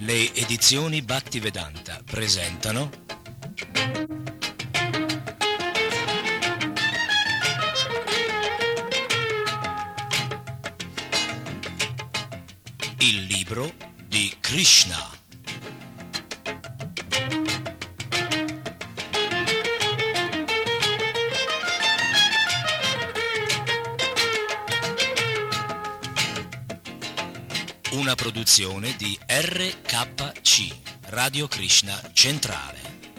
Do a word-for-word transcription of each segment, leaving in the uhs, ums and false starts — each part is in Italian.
Le edizioni Bhattivedanta presentano il libro di Krishna. Una produzione di R K C, Radio Krishna Centrale.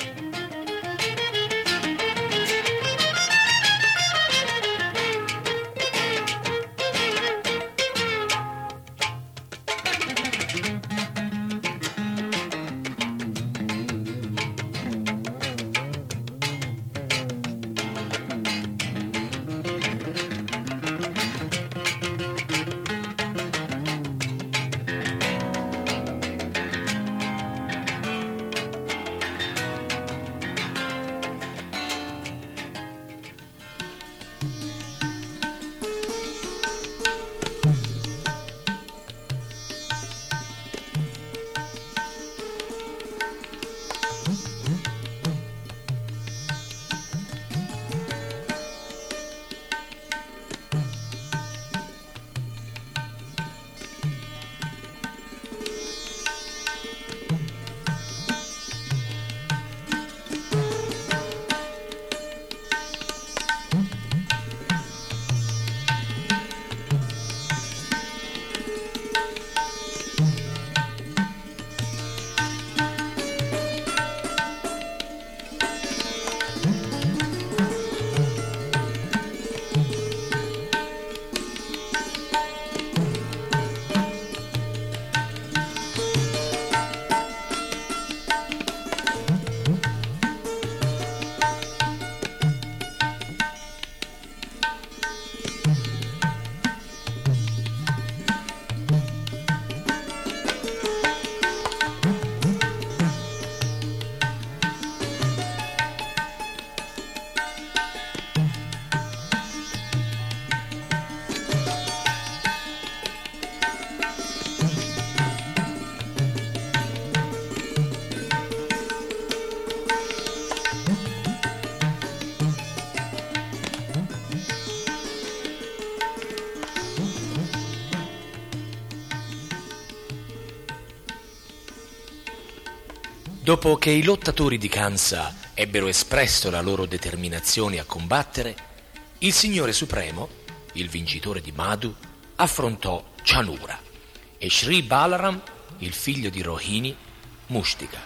Dopo che i lottatori di Kansa ebbero espresso la loro determinazione a combattere, il Signore Supremo, il vincitore di Madhu, affrontò Chanura e Sri Balaram, il figlio di Rohini, Mushtika.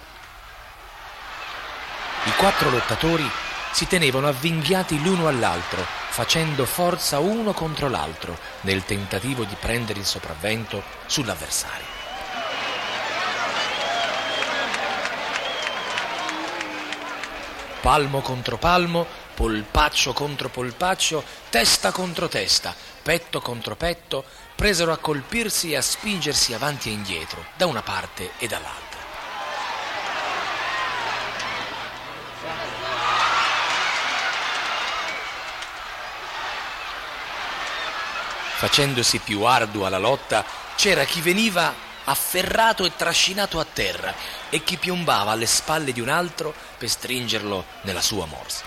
I quattro lottatori si tenevano avvinghiati l'uno all'altro, facendo forza uno contro l'altro nel tentativo di prendere il sopravvento sull'avversario. Palmo contro palmo, polpaccio contro polpaccio, testa contro testa, petto contro petto, presero a colpirsi e a spingersi avanti e indietro, da una parte e dall'altra. Facendosi più ardua la lotta, c'era chi veniva afferrato e trascinato a terra e chi piombava alle spalle di un altro per stringerlo nella sua morsa.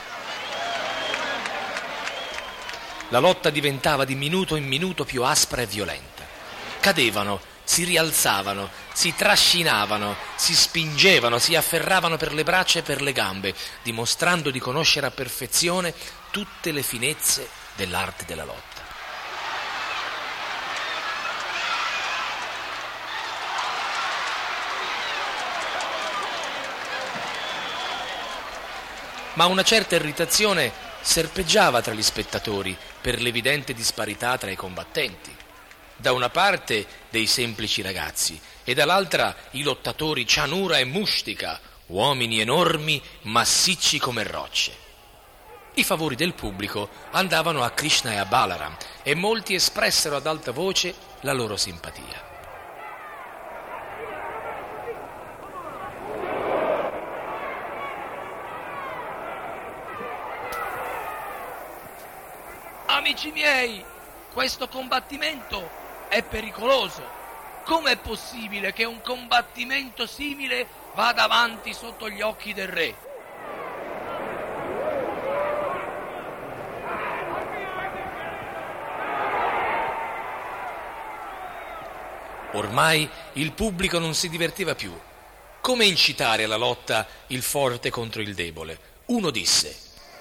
La lotta diventava di minuto in minuto più aspra e violenta. Cadevano, si rialzavano, si trascinavano, si spingevano, si afferravano per le braccia e per le gambe, dimostrando di conoscere a perfezione tutte le finezze dell'arte della lotta. Ma una certa irritazione serpeggiava tra gli spettatori per l'evidente disparità tra i combattenti. Da una parte dei semplici ragazzi e dall'altra i lottatori Chanura e Mushtika, uomini enormi, massicci come rocce. I favori del pubblico andavano a Krishna e a Balaram e molti espressero ad alta voce la loro simpatia. Amici miei, questo combattimento è pericoloso. Com'è possibile che un combattimento simile vada avanti sotto gli occhi del re? Ormai il pubblico non si divertiva più. Come incitare alla lotta il forte contro il debole? Uno disse: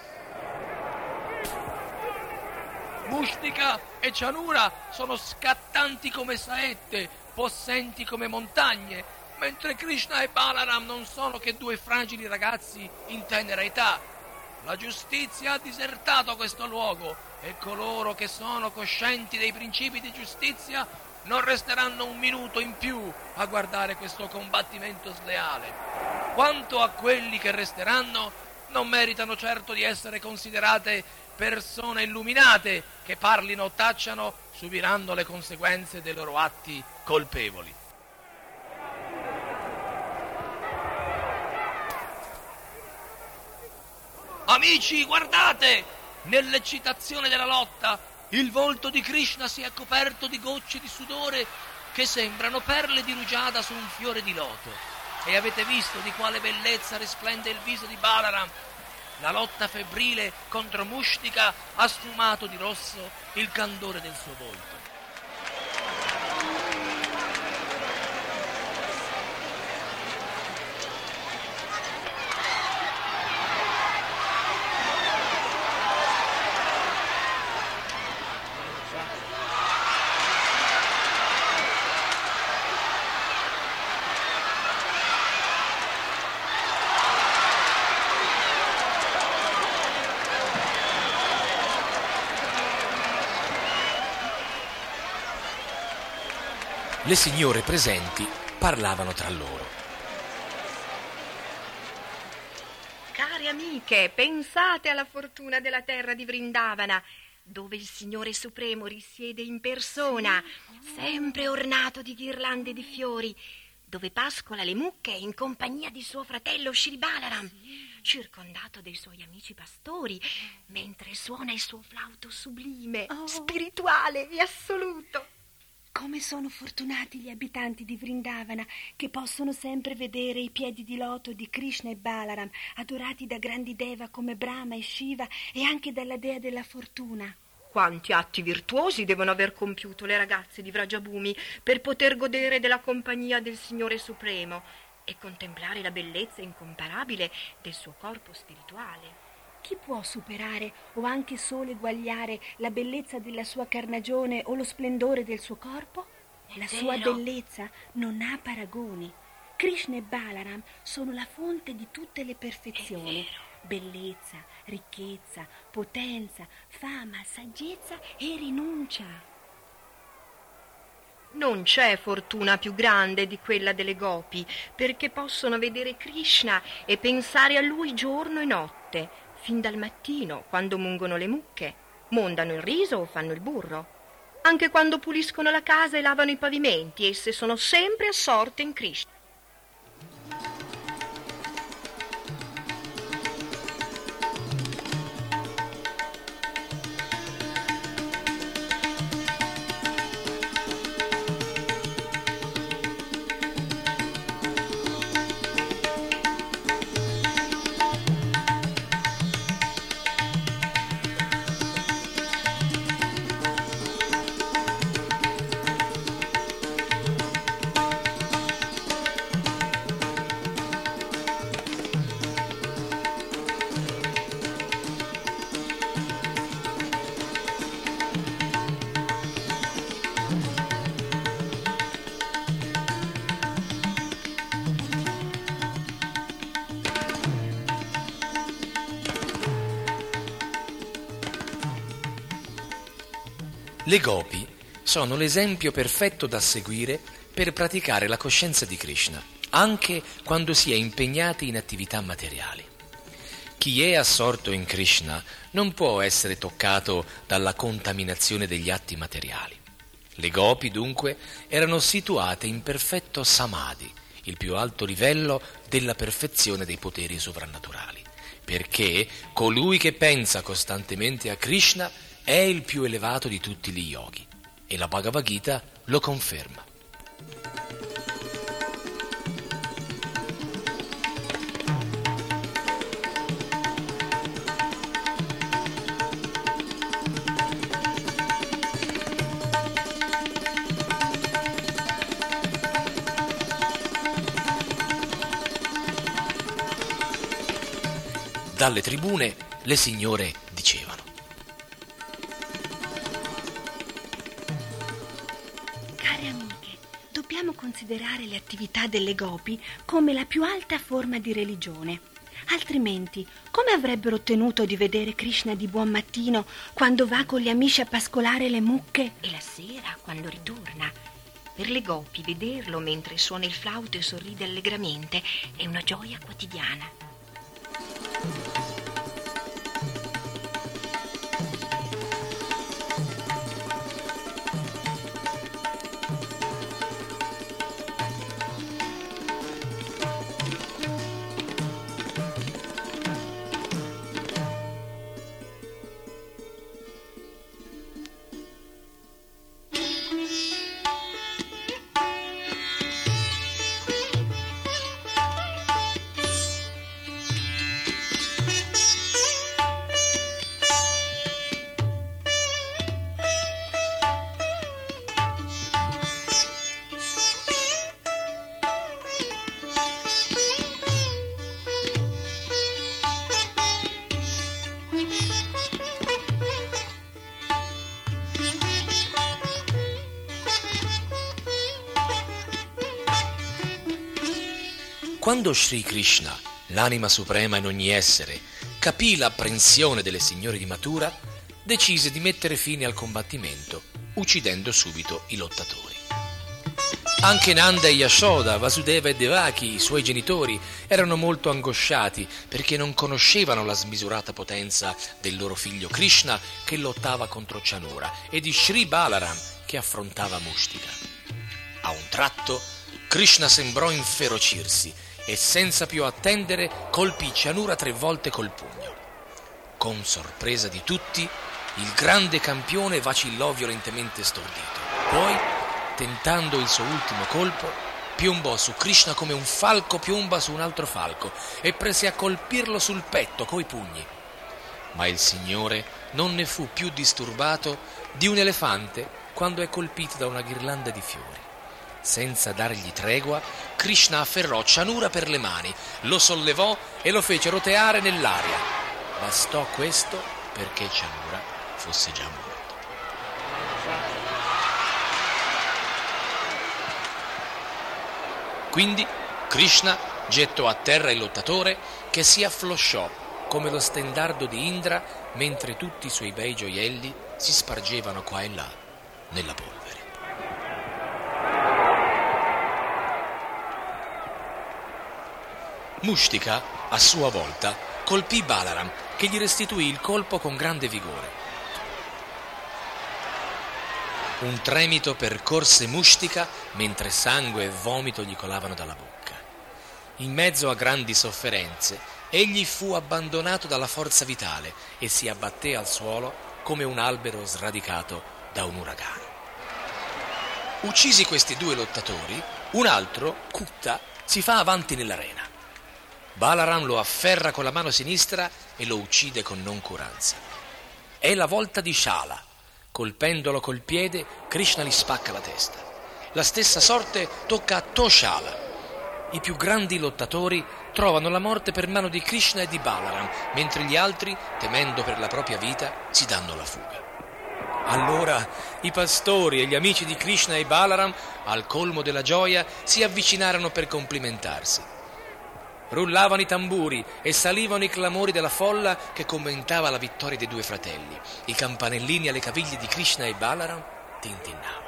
Mushtika e Chanura sono scattanti come saette, possenti come montagne, mentre Krishna e Balaram non sono che due fragili ragazzi in tenera età. La giustizia ha disertato questo luogo e coloro che sono coscienti dei principi di giustizia non resteranno un minuto in più a guardare questo combattimento sleale. Quanto a quelli che resteranno, non meritano certo di essere considerate persone illuminate che parlino o tacciano, subiranno le conseguenze dei loro atti colpevoli. Amici, guardate! Nell'eccitazione della lotta, il volto di Krishna si è coperto di gocce di sudore che sembrano perle di rugiada su un fiore di loto. E avete visto di quale bellezza risplende il viso di Balaram? La lotta febbrile contro Mushtika ha sfumato di rosso il candore del suo volto. Le signore presenti parlavano tra loro. Cari amiche, pensate alla fortuna della terra di Vrindavana, dove il Signore Supremo risiede in persona, sempre ornato di ghirlande di fiori, dove pascola le mucche in compagnia di suo fratello Shri Balaram, circondato dai suoi amici pastori, mentre suona il suo flauto sublime, Oh. spirituale e assoluto. Come sono fortunati gli abitanti di Vrindavana che possono sempre vedere i piedi di loto di Krishna e Balaram, adorati da grandi deva come Brahma e Shiva e anche dalla dea della fortuna. Quanti atti virtuosi devono aver compiuto le ragazze di Vrajabhumi per poter godere della compagnia del Signore Supremo e contemplare la bellezza incomparabile del suo corpo spirituale. Chi può superare o anche solo eguagliare la bellezza della sua carnagione o lo splendore del suo corpo? La sua vero. bellezza non ha paragoni. Krishna e Balaram sono la fonte di tutte le perfezioni. Bellezza, ricchezza, potenza, fama, saggezza e rinuncia. Non c'è fortuna più grande di quella delle gopi, perché possono vedere Krishna e pensare a lui giorno e notte, fin dal mattino, quando mungono le mucche, mondano il riso o fanno il burro. Anche quando puliscono la casa e lavano i pavimenti, esse sono sempre assorte in Krishna. Le gopi sono l'esempio perfetto da seguire per praticare la coscienza di Krishna, anche quando si è impegnati in attività materiali. Chi è assorto in Krishna non può essere toccato dalla contaminazione degli atti materiali. Le gopi, dunque, erano situate in perfetto samadhi, il più alto livello della perfezione dei poteri sovrannaturali, perché colui che pensa costantemente a Krishna è il più elevato di tutti gli yogi, e la Bhagavad Gita lo conferma. Dalle tribune le signore dicevano: care amiche, dobbiamo considerare le attività delle gopi come la più alta forma di religione. Altrimenti, come avrebbero ottenuto di vedere Krishna di buon mattino quando va con gli amici a pascolare le mucche? E la sera, quando ritorna. Per le gopi, vederlo mentre suona il flauto e sorride allegramente è una gioia quotidiana. Quando Sri Krishna, l'anima suprema in ogni essere, capì l'apprensione delle signore di Mathura, decise di mettere fine al combattimento, uccidendo subito i lottatori. Anche Nanda e Yashoda, Vasudeva e Devaki, i suoi genitori, erano molto angosciati perché non conoscevano la smisurata potenza del loro figlio Krishna che lottava contro Chanura e di Sri Balaram che affrontava Mushtika. A un tratto Krishna sembrò inferocirsi e senza più attendere colpì Chanura tre volte col pugno. Con sorpresa di tutti, il grande campione vacillò violentemente stordito. Poi, tentando il suo ultimo colpo, piombò su Krishna come un falco piomba su un altro falco e prese a colpirlo sul petto coi pugni. Ma il Signore non ne fu più disturbato di un elefante quando è colpito da una ghirlanda di fiori. Senza dargli tregua, Krishna afferrò Chanura per le mani, lo sollevò e lo fece roteare nell'aria. Bastò questo perché Chanura fosse già morto. Quindi Krishna gettò a terra il lottatore che si afflosciò come lo stendardo di Indra mentre tutti i suoi bei gioielli si spargevano qua e là nella polvere. Mushtika, a sua volta, colpì Balaram, che gli restituì il colpo con grande vigore. Un tremito percorse Mushtika mentre sangue e vomito gli colavano dalla bocca. In mezzo a grandi sofferenze, egli fu abbandonato dalla forza vitale e si abbatté al suolo come un albero sradicato da un uragano. Uccisi questi due lottatori, un altro, Kutta, si fa avanti nell'arena. Balaram lo afferra con la mano sinistra e lo uccide con noncuranza. È la volta di Shala. Colpendolo col piede, Krishna gli spacca la testa. La stessa sorte tocca a Toshala. I più grandi lottatori trovano la morte per mano di Krishna e di Balaram, mentre gli altri, temendo per la propria vita, si danno la fuga. Allora i pastori e gli amici di Krishna e Balaram, al colmo della gioia, si avvicinarono per complimentarsi. Rullavano i tamburi e salivano i clamori della folla che commentava la vittoria dei due fratelli. I campanellini alle caviglie di Krishna e Balaram tintinnavano.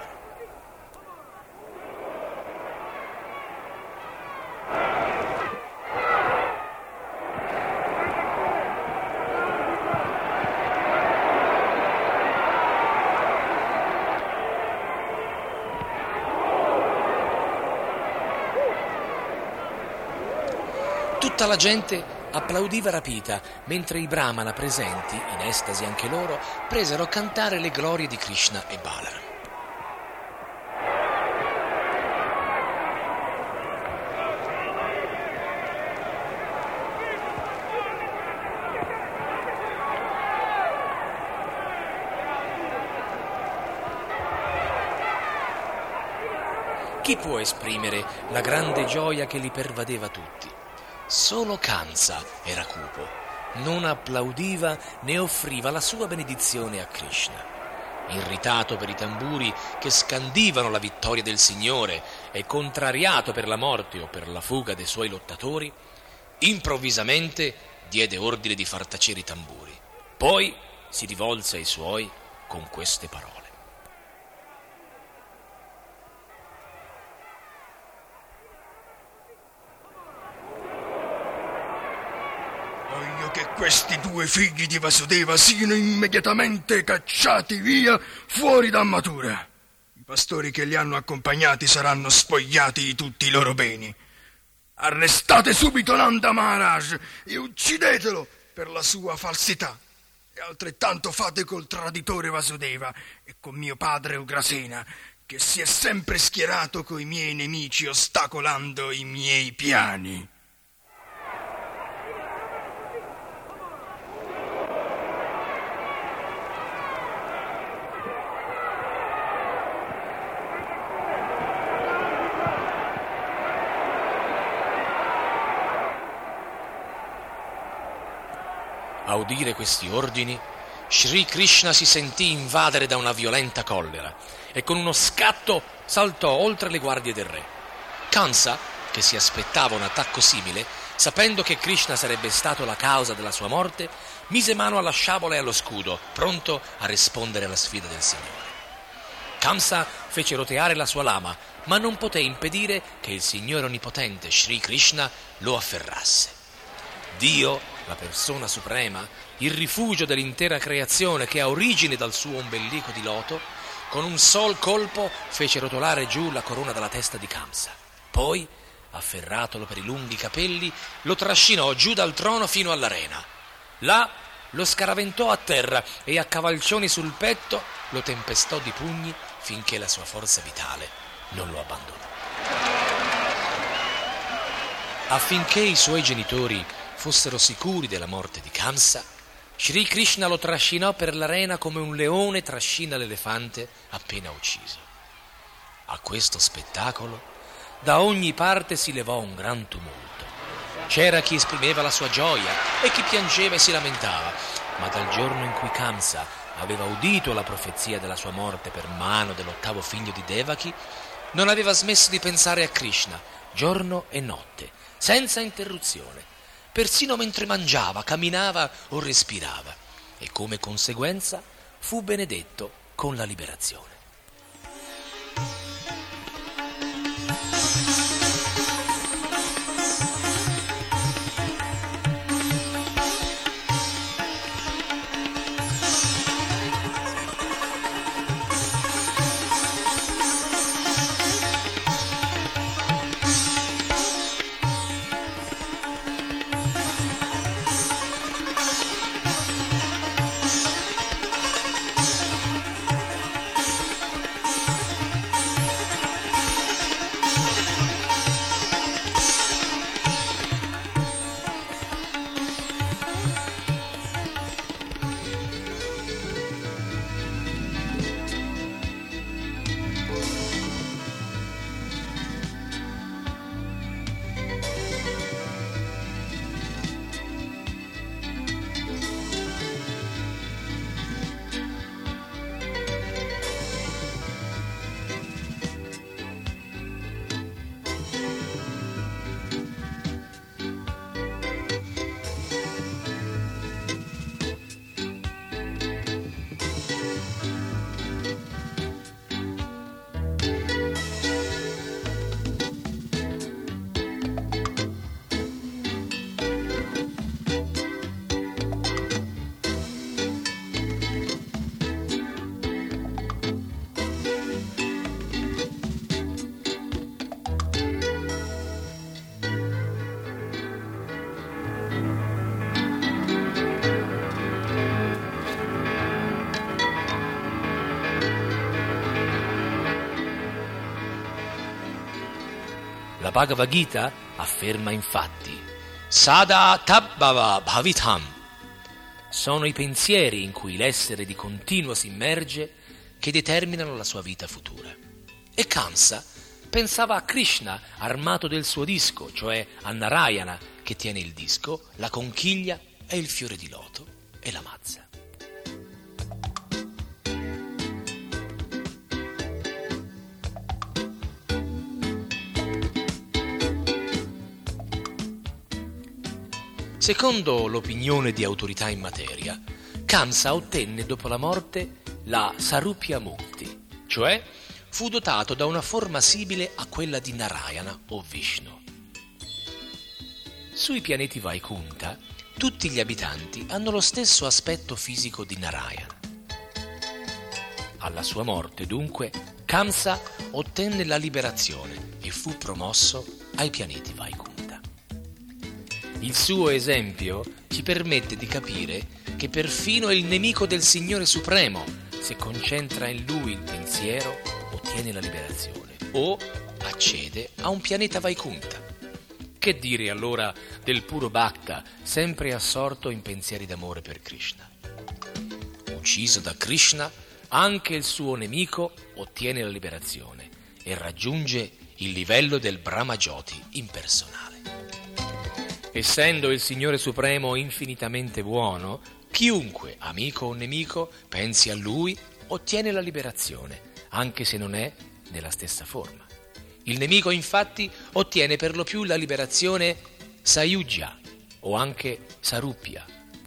Tutta la gente applaudiva rapita, mentre i brahmana presenti, in estasi anche loro, presero a cantare le glorie di Krishna e Balaram. Chi può esprimere la grande gioia che li pervadeva tutti? Solo Kansa era cupo, non applaudiva né offriva la sua benedizione a Krishna. Irritato per i tamburi che scandivano la vittoria del Signore e contrariato per la morte o per la fuga dei suoi lottatori, improvvisamente diede ordine di far tacere i tamburi. Poi si rivolse ai suoi con queste parole. Voglio che questi due figli di Vasudeva siano immediatamente cacciati via fuori da Mathura. I pastori che li hanno accompagnati saranno spogliati di tutti i loro beni. Arrestate subito Nanda Maharaj e uccidetelo per la sua falsità. E altrettanto fate col traditore Vasudeva e con mio padre Ugrasena, che si è sempre schierato coi miei nemici ostacolando i miei piani. A udire questi ordini, Sri Krishna si sentì invadere da una violenta collera e con uno scatto saltò oltre le guardie del re. Kamsa, che si aspettava un attacco simile, sapendo che Krishna sarebbe stato la causa della sua morte, mise mano alla sciabola e allo scudo, pronto a rispondere alla sfida del Signore. Kamsa fece roteare la sua lama, ma non poté impedire che il Signore Onnipotente, Sri Krishna, lo afferrasse. Dio, la persona suprema, il rifugio dell'intera creazione che ha origine dal suo ombelico di loto, con un sol colpo fece rotolare giù la corona dalla testa di Kamsa. Poi, afferratolo per i lunghi capelli, lo trascinò giù dal trono fino all'arena. Là lo scaraventò a terra e a cavalcioni sul petto lo tempestò di pugni finché la sua forza vitale non lo abbandonò. Affinché i suoi genitori fossero sicuri della morte di Kamsa, Sri Krishna lo trascinò per l'arena come un leone trascina l'elefante appena ucciso. A questo spettacolo da ogni parte si levò un gran tumulto. C'era chi esprimeva la sua gioia e chi piangeva e si lamentava, ma dal giorno in cui Kamsa aveva udito la profezia della sua morte per mano dell'ottavo figlio di Devaki, non aveva smesso di pensare a Krishna giorno e notte, senza interruzione, persino mentre mangiava, camminava o respirava, e come conseguenza fu benedetto con la liberazione. La Bhagavad Gita afferma infatti Sada tabbhava bhavitham. Sono i pensieri in cui l'essere di continuo si immerge che determinano la sua vita futura. E Kamsa pensava a Krishna armato del suo disco, cioè a Narayana che tiene il disco, la conchiglia è il fiore di loto e la mazza. Secondo l'opinione di autorità in materia, Kamsa ottenne dopo la morte la Sarupya Mukti, cioè fu dotato da una forma simile a quella di Narayana o Vishnu. Sui pianeti Vaikunta, tutti gli abitanti hanno lo stesso aspetto fisico di Narayana. Alla sua morte, dunque, Kamsa ottenne la liberazione e fu promosso ai pianeti Vaikunta. Il suo esempio ci permette di capire che perfino il nemico del Signore Supremo, se concentra in lui il pensiero, ottiene la liberazione o accede a un pianeta Vaikunta. Che dire allora del puro Bhakta, sempre assorto in pensieri d'amore per Krishna? Ucciso da Krishna, anche il suo nemico ottiene la liberazione e raggiunge il livello del Brahma Jyoti impersonale. Essendo il Signore Supremo infinitamente buono, chiunque, amico o nemico, pensi a Lui, ottiene la liberazione, anche se non è nella stessa forma. Il nemico, infatti, ottiene per lo più la liberazione Sayujya o anche Sarupya.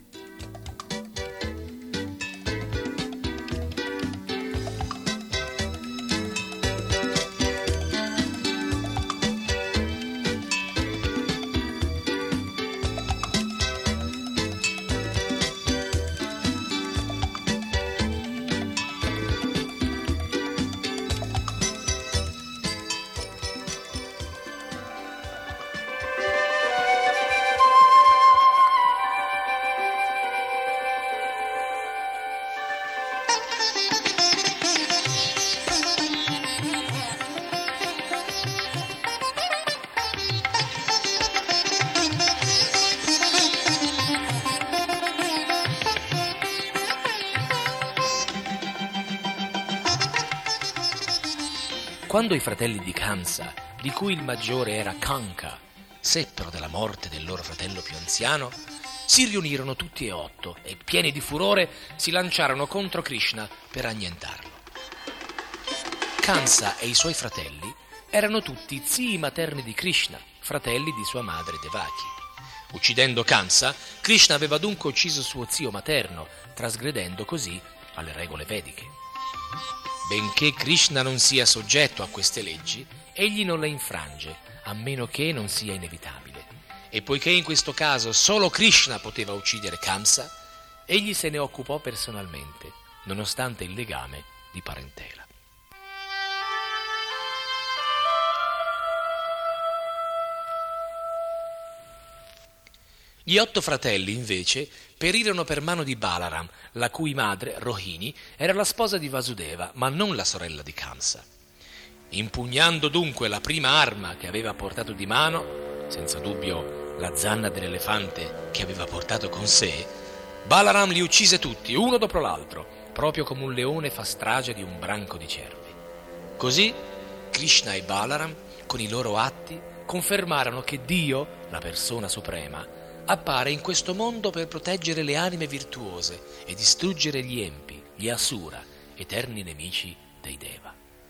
Quando i fratelli di Kamsa, di cui il maggiore era Kanka, seppero della morte del loro fratello più anziano, si riunirono tutti e otto e, pieni di furore, si lanciarono contro Krishna per annientarlo. Kamsa e i suoi fratelli erano tutti zii materni di Krishna, fratelli di sua madre Devaki. Uccidendo Kamsa, Krishna aveva dunque ucciso suo zio materno, trasgredendo così alle regole vediche. Benché Krishna non sia soggetto a queste leggi, egli non le infrange, a meno che non sia inevitabile. E poiché in questo caso solo Krishna poteva uccidere Kamsa, egli se ne occupò personalmente, nonostante il legame di parentela. Gli otto fratelli, invece, perirono per mano di Balaram, la cui madre, Rohini, era la sposa di Vasudeva, ma non la sorella di Kamsa. Impugnando dunque la prima arma che aveva portato di mano, senza dubbio la zanna dell'elefante che aveva portato con sé, Balaram li uccise tutti, uno dopo l'altro, proprio come un leone fa strage di un branco di cervi. Così Krishna e Balaram, con i loro atti, confermarono che Dio, la persona suprema, appare in questo mondo per proteggere le anime virtuose e distruggere gli empi, gli asura, eterni nemici dei Deva.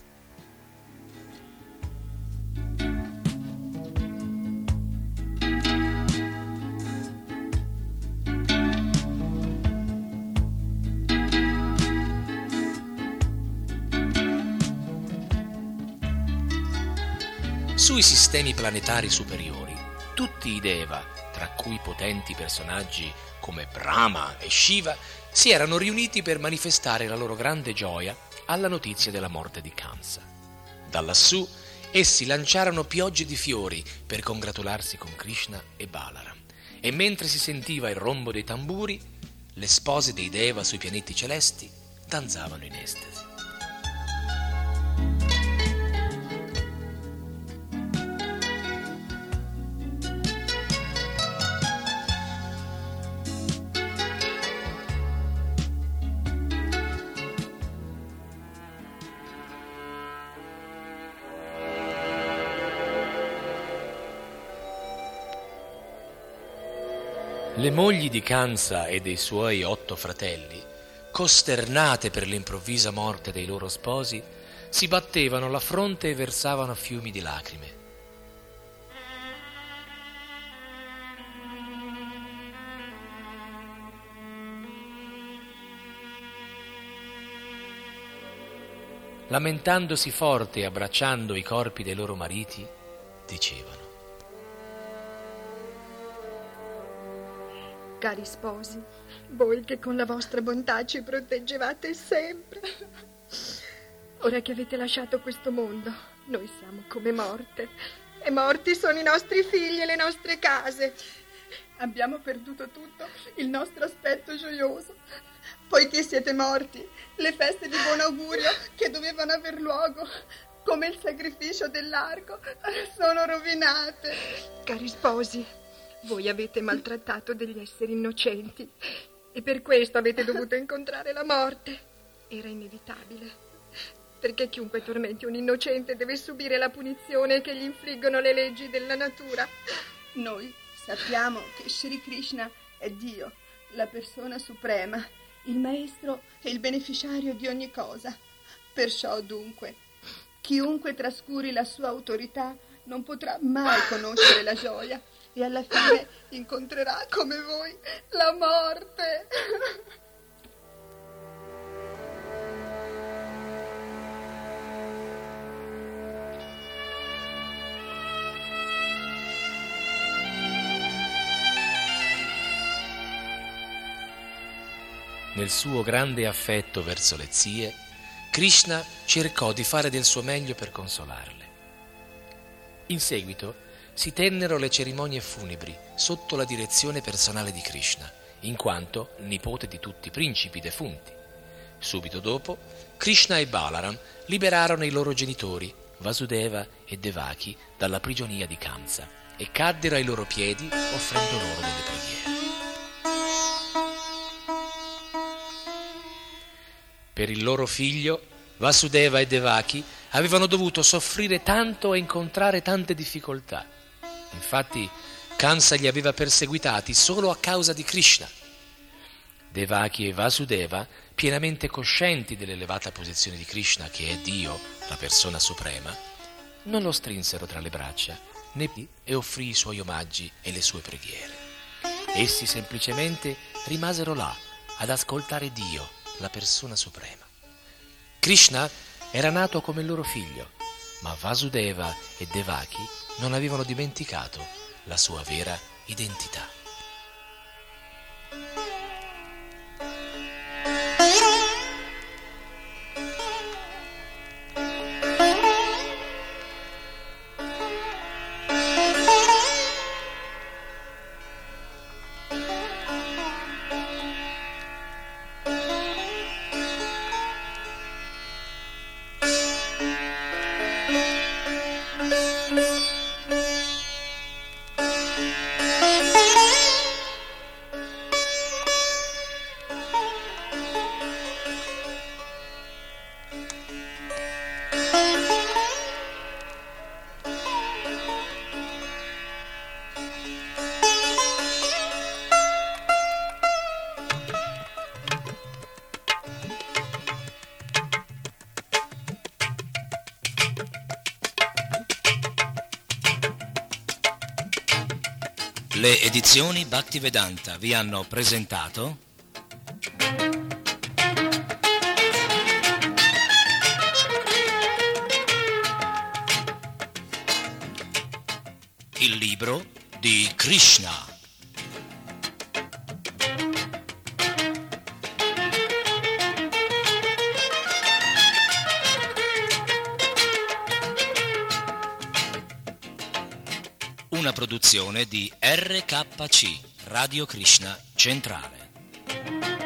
Sui sistemi planetari superiori, tutti i Deva, tra cui potenti personaggi come Brahma e Shiva, si erano riuniti per manifestare la loro grande gioia alla notizia della morte di Kamsa. Da lassù essi lanciarono piogge di fiori per congratularsi con Krishna e Balaram, e mentre si sentiva il rombo dei tamburi, le spose dei Deva sui pianeti celesti danzavano in estasi. Le mogli di Kansa e dei suoi otto fratelli, costernate per l'improvvisa morte dei loro sposi, si battevano la fronte e versavano fiumi di lacrime. Lamentandosi forte e abbracciando i corpi dei loro mariti, dicevano: Cari sposi, voi che con la vostra bontà ci proteggevate sempre, ora che avete lasciato questo mondo, noi siamo come morte, e morti sono i nostri figli e le nostre case. Abbiamo perduto tutto il nostro aspetto gioioso. Poiché siete morti, le feste di buon augurio che dovevano aver luogo, come il sacrificio dell'arco, sono rovinate. Cari sposi, voi avete maltrattato degli esseri innocenti e per questo avete dovuto incontrare la morte. Era inevitabile, perché chiunque tormenti un innocente deve subire la punizione che gli infliggono le leggi della natura. Noi sappiamo che Sri Krishna è Dio, la persona suprema, il maestro e il beneficiario di ogni cosa. Perciò dunque, chiunque trascuri la sua autorità non potrà mai conoscere la gioia e alla fine incontrerà come voi la morte. Nel suo grande affetto verso le zie, Krishna cercò di fare del suo meglio per consolarle. In seguito si tennero le cerimonie funebri sotto la direzione personale di Krishna, in quanto nipote di tutti i principi defunti. Subito dopo, Krishna e Balaram liberarono i loro genitori, Vasudeva e Devaki, dalla prigionia di Kamsa e caddero ai loro piedi offrendo loro delle preghiere. Per il loro figlio, Vasudeva e Devaki avevano dovuto soffrire tanto e incontrare tante difficoltà. Infatti, Kamsa li aveva perseguitati solo a causa di Krishna. Devaki e Vasudeva, pienamente coscienti dell'elevata posizione di Krishna, che è Dio, la persona suprema, non lo strinsero tra le braccia, né e offrì i suoi omaggi e le sue preghiere. Essi semplicemente rimasero là ad ascoltare Dio, la persona suprema. Krishna era nato come il loro figlio, ma Vasudeva e Devaki non avevano dimenticato la sua vera identità. Le edizioni Bhaktivedanta vi hanno presentato il libro di Krishna. Una produzione di R K C, Radio Krishna Centrale.